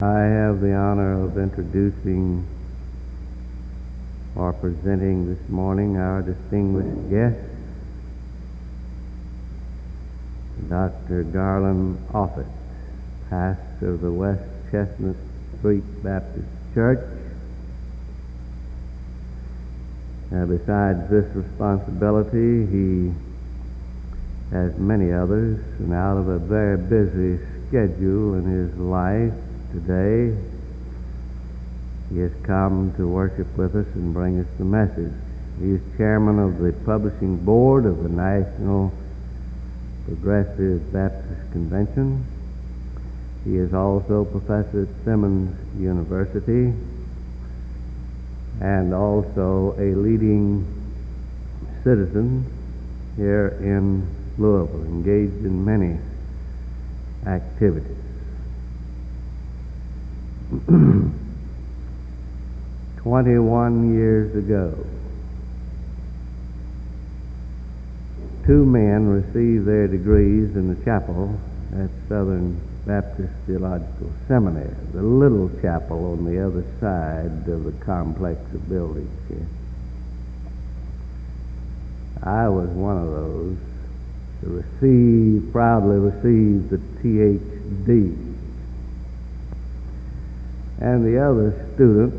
I have the honor of introducing or presenting this morning our distinguished guest, Dr. Garland Offutt, pastor of the West Chestnut Street Baptist Church. Besides this responsibility, he has many others, and out of a very busy schedule in his life today, he has come to worship with us and bring us the message. He is chairman of the publishing board of the National Progressive Baptist Convention. He is also professor at Simmons University and also a leading citizen here in Louisville, engaged in many activities. 21 years ago, two men received their degrees in the chapel at Southern Baptist Theological Seminary, the little chapel on the other side of the complex of buildings here. I was one of those to proudly receive the Ph.D. And the other student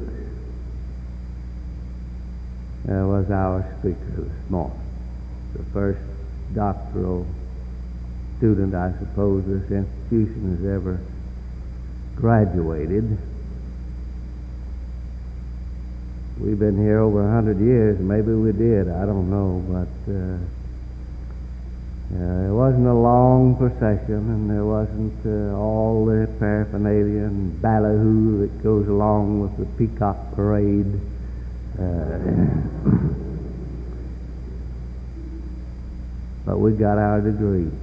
was our speaker this morning, the first doctoral student, I suppose, this institution has ever graduated. We've been here over 100 years. Maybe we did, I don't know, but it wasn't a long procession, and there wasn't all the paraphernalia and ballyhoo that goes along with the peacock parade. But we got our degrees.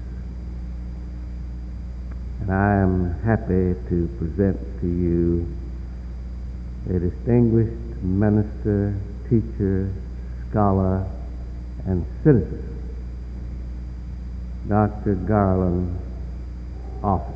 And I am happy to present to you a distinguished minister, teacher, scholar, and citizen, Dr. Garland Offutt.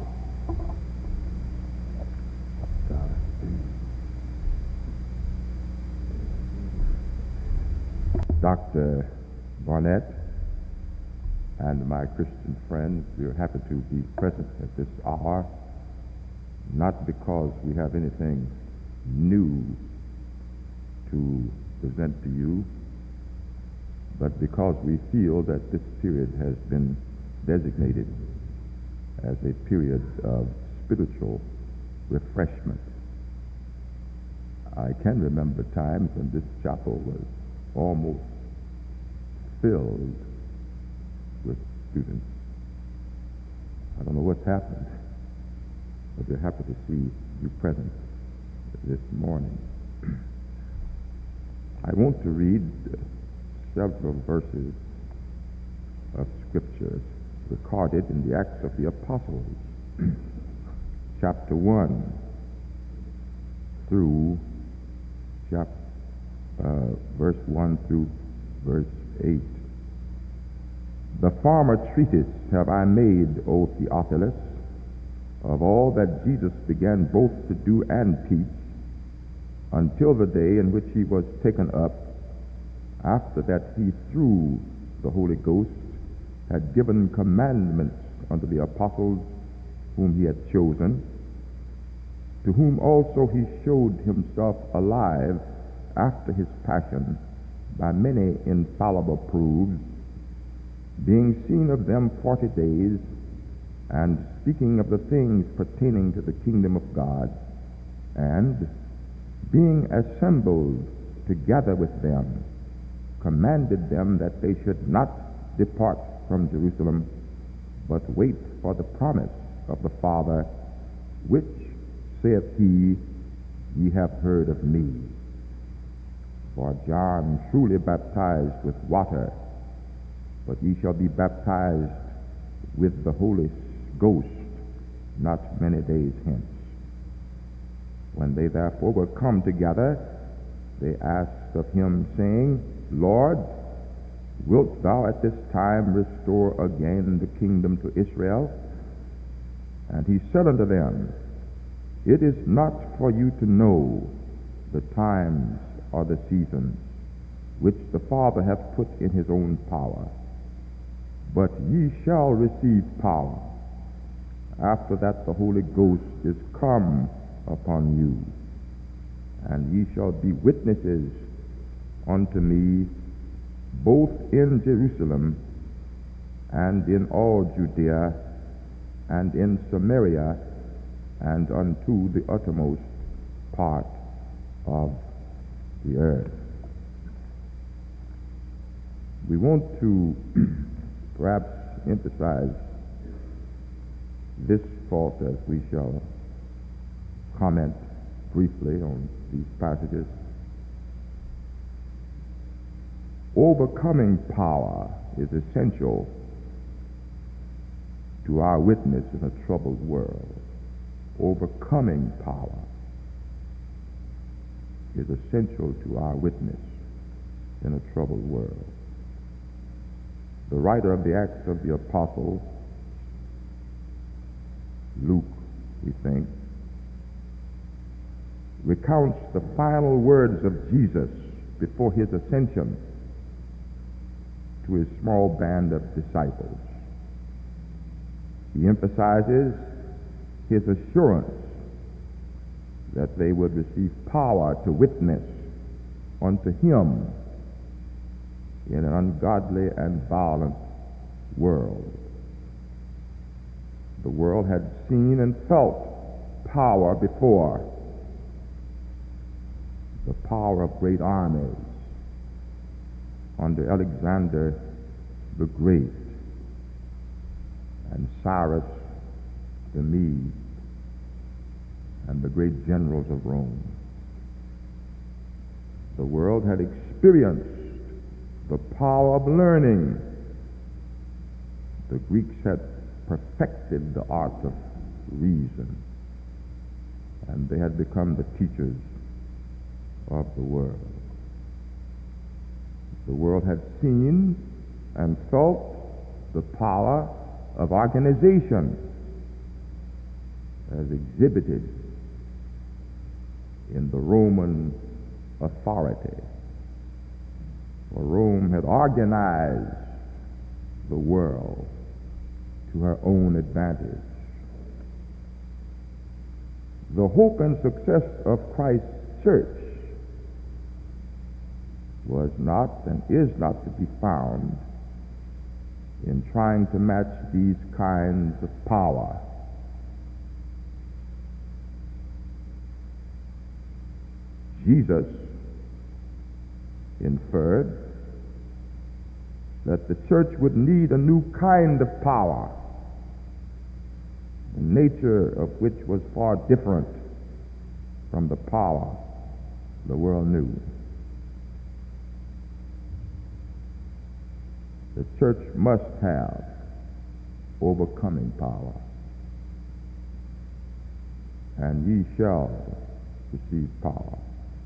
Dr. Barnett and my Christian friends, we are happy to be present at this hour, not because we have anything new to present to you, but because we feel that this period has been designated as a period of spiritual refreshment. I can remember times when this chapel was almost filled with students. I don't know what's happened, but we're happy to see you present this morning. I want to read several verses of Scripture recorded in the Acts of the Apostles, chapter 1 through verse 1 through verse 8. The former treatise have I made, O Theophilus, of all that Jesus began both to do and teach, until the day in which he was taken up, after that he through the Holy Ghost had given commandments unto the apostles whom he had chosen, to whom also he showed himself alive after his passion by many infallible proofs, being seen of them 40 days, and speaking of the things pertaining to the kingdom of God, and being assembled together with them, commanded them that they should not depart from Jerusalem, but wait for the promise of the Father, which, saith he, ye have heard of me. For John truly baptized with water, but ye shall be baptized with the Holy Ghost not many days hence. When they therefore were come together, they asked of him, saying, Lord, wilt thou at this time restore again the kingdom to Israel? And he said unto them, It is not for you to know the times or the seasons which the Father hath put in his own power, but ye shall receive power after that the Holy Ghost is come upon you, and ye shall be witnesses unto me both in Jerusalem and in all Judea and in Samaria and unto the uttermost part of the earth. We want to perhaps emphasize this thought as we shall comment briefly on these passages. Overcoming power is essential to our witness in a troubled world. Overcoming power is essential to our witness in a troubled world. The writer of the Acts of the Apostles, Luke, we think, recounts the final words of Jesus before his ascension to his small band of disciples. He emphasizes his assurance that they would receive power to witness unto him in an ungodly and violent world. The world had seen and felt power before. The power of great armies under Alexander the Great and Cyrus the Mede and the great generals of Rome. The world had experienced the power of learning. The Greeks had perfected the art of reason, and they had become the teachers of the world. The world had seen and felt the power of organization as exhibited in the Roman authority. For Rome had organized the world to her own advantage. The hope and success of Christ's church was not and is not to be found in trying to match these kinds of power. Jesus inferred that the church would need a new kind of power, the nature of which was far different from the power the world knew. The church must have overcoming power, and ye shall receive power.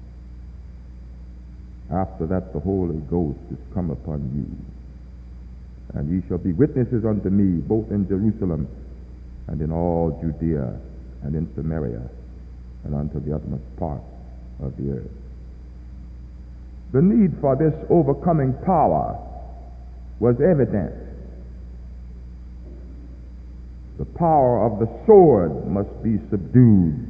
After that the Holy Ghost is come upon you, and ye shall be witnesses unto me both in Jerusalem and in all Judea and in Samaria and unto the uttermost part of the earth. The need for this overcoming power was evident. The power of the sword must be subdued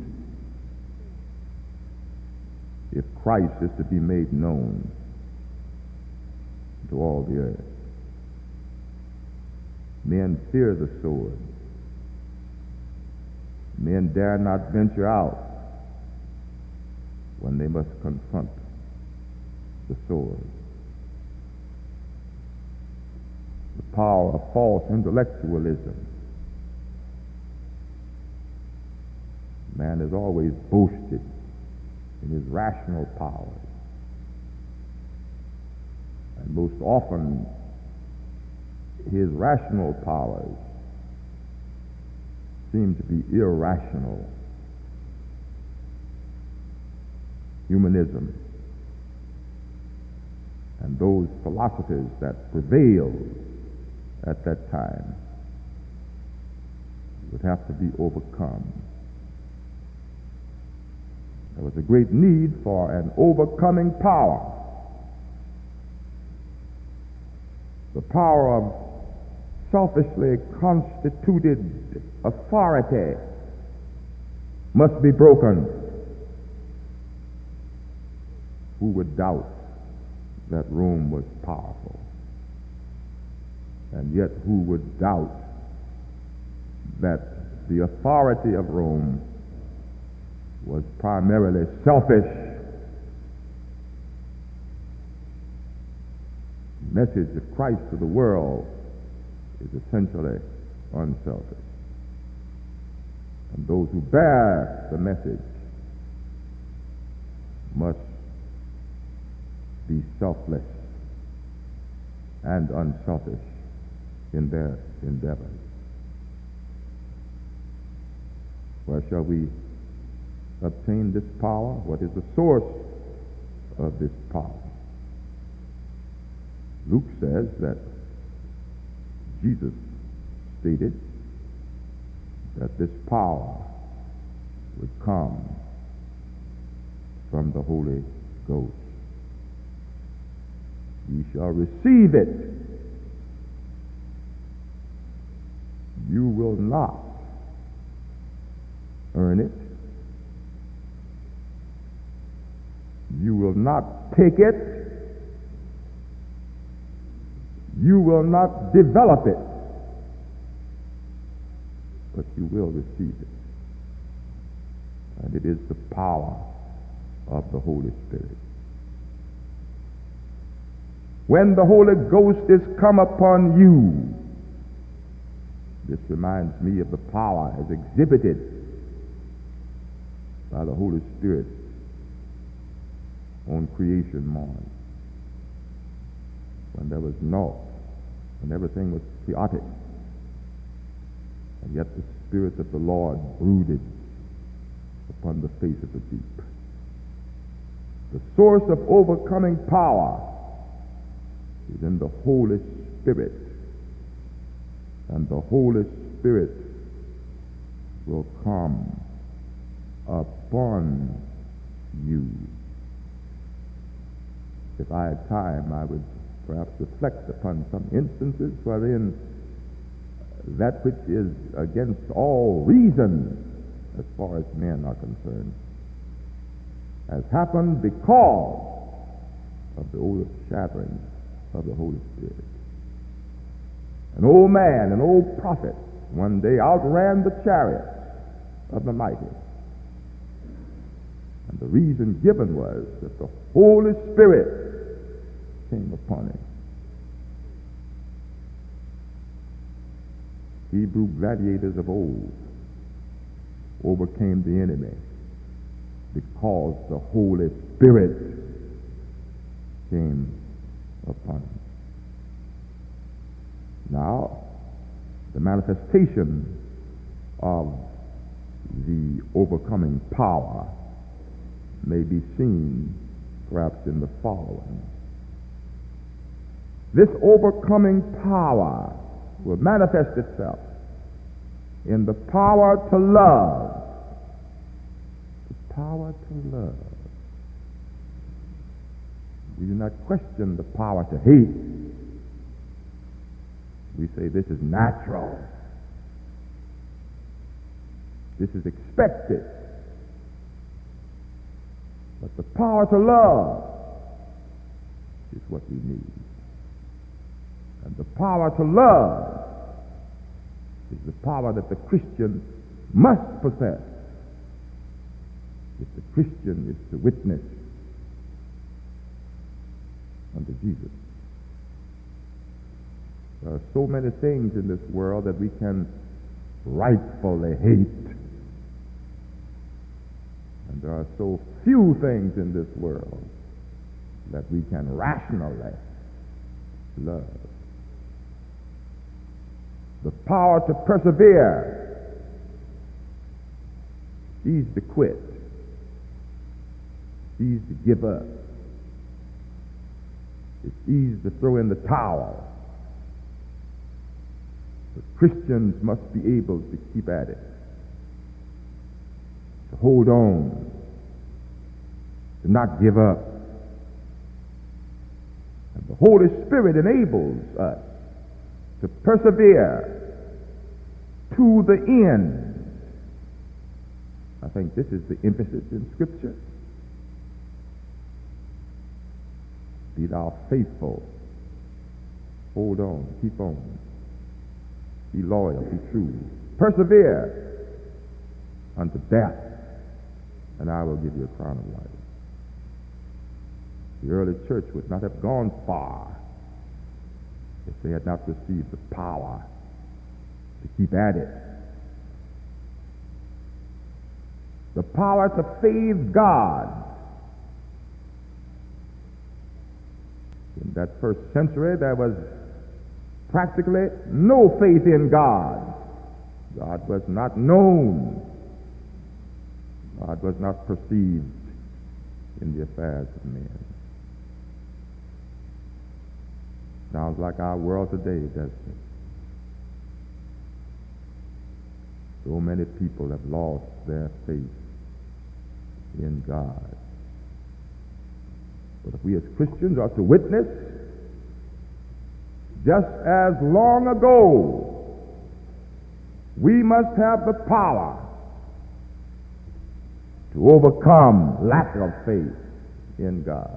if Christ is to be made known to all the earth. Men fear the sword. Men dare not venture out when they must confront the sword. The power of false intellectualism. Man has always boasted in his rational powers, and most often his rational powers seem to be irrational. Humanism and those philosophies that prevailed at that time would have to be overcome There was a great need for an overcoming power. The power of selfishly constituted authority must be broken. Who would doubt that Rome was powerful? And yet who would doubt that the authority of Rome was primarily selfish? The message of Christ to the world is essentially unselfish. And those who bear the message must be selfless and unselfish in their endeavors. Where shall we obtain this power? What is the source of this power? Luke says that Jesus stated that this power would come from the Holy Ghost. Ye shall receive it. You will not earn it. You will not take it. You will not develop it. But you will receive it. And it is the power of the Holy Spirit. When the Holy Ghost is come upon you, this reminds me of the power as exhibited by the Holy Spirit on creation morn, when there was naught, when everything was chaotic, and yet the Spirit of the Lord brooded upon the face of the deep. The source of overcoming power is in the Holy Spirit, and the Holy Spirit will come upon you. If I had time, I would perhaps reflect upon some instances wherein that which is against all reason, as far as men are concerned, has happened because of the overshadowing of the Holy Spirit. An old man, an old prophet, one day outran the chariots of the mighty. And the reason given was that the Holy Spirit came upon him. Hebrew gladiators of old overcame the enemy because the Holy Spirit came upon him. Now, the manifestation of the overcoming power may be seen perhaps in the following. This overcoming power will manifest itself in the power to love. The power to love. We do not question the power to hate. We say this is natural. This is expected. But the power to love is what we need. And the power to love is the power that the Christian must possess if the Christian is to witness unto Jesus. There are so many things in this world that we can rightfully hate. And there are so few things in this world that we can rationally love. The power to persevere. It's easy to quit. It's easy to give up. It's easy to throw in the towel. But Christians must be able to keep at it, to hold on, to not give up. And the Holy Spirit enables us to persevere to the end. I think this is the emphasis in Scripture. Be thou faithful. Hold on. Keep on. Be loyal. Be true. Persevere unto death, and I will give you a crown of life. The early church would not have gone far if they had not received the power to keep at it. The power to faith God. In that first century, there was practically no faith in God. God was not known. God was not perceived in the affairs of men. Sounds like our world today, doesn't it? So many people have lost their faith in God. But if we as Christians are to witness, just as long ago, we must have the power to overcome lack of faith in God.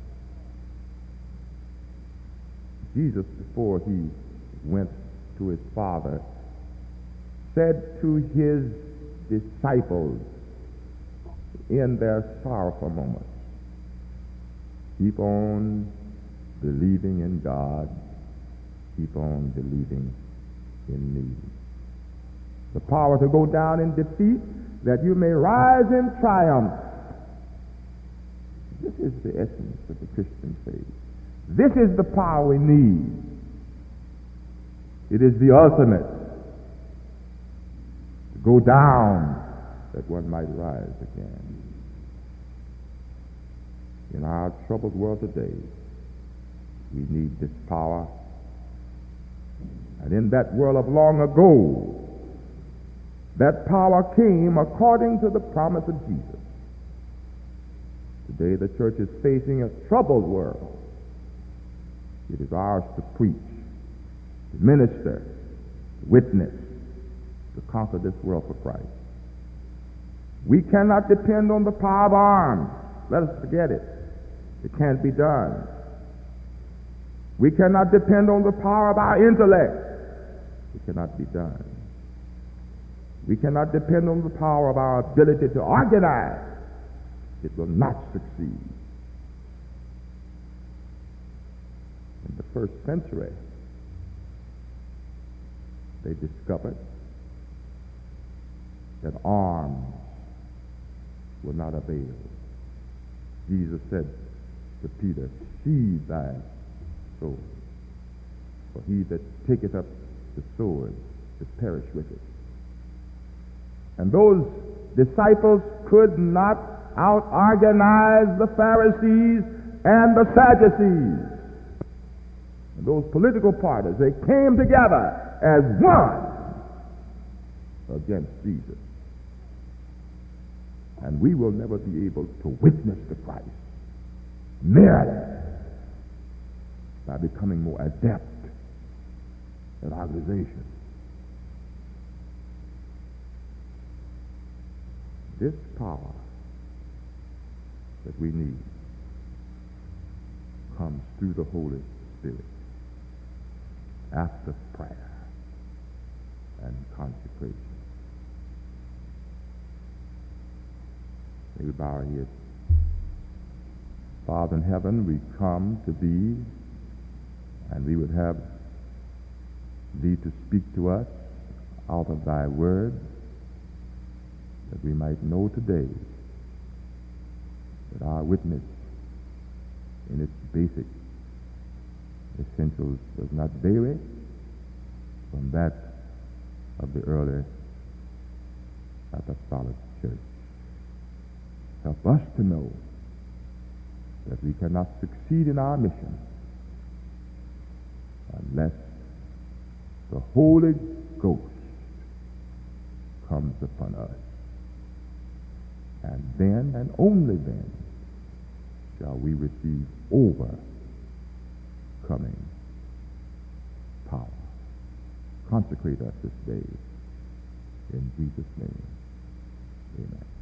Jesus, before he went to his Father, said to his disciples in their sorrowful moments, keep on believing in God, keep on believing in me. The power to go down in defeat, that you may rise in triumph. This is the essence of the Christian faith. This is the power we need. It is the ultimate. To go down that one might rise again. In our troubled world today, we need this power. And in that world of long ago, that power came according to the promise of Jesus. Today the church is facing a troubled world. It is ours to preach, to minister, to witness, to conquer this world for Christ. We cannot depend on the power of arms. Let us forget it. It can't be done. We cannot depend on the power of our intellect. It cannot be done. We cannot depend on the power of our ability to organize. It will not succeed. In the first century, they discovered that arms will not avail. Jesus said to Peter, sheathe thy sword, for he that taketh up the sword to perish with it. And those disciples could not out-organize the Pharisees and the Sadducees. And those political parties, they came together as one against Jesus. And we will never be able to witness to Christ merely by becoming more adept at organization. This power that we need comes through the Holy Spirit after prayer and consecration. May we bow our heads. Father in heaven, we come to Thee, and we would have Thee to speak to us out of Thy word, that we might know today that our witness in its basic essentials does not vary from that of the early apostolic church. Help us to know that we cannot succeed in our mission unless the Holy Ghost comes upon us. And then, and only then, shall we receive overcoming power. Consecrate us this day. In Jesus' name, amen.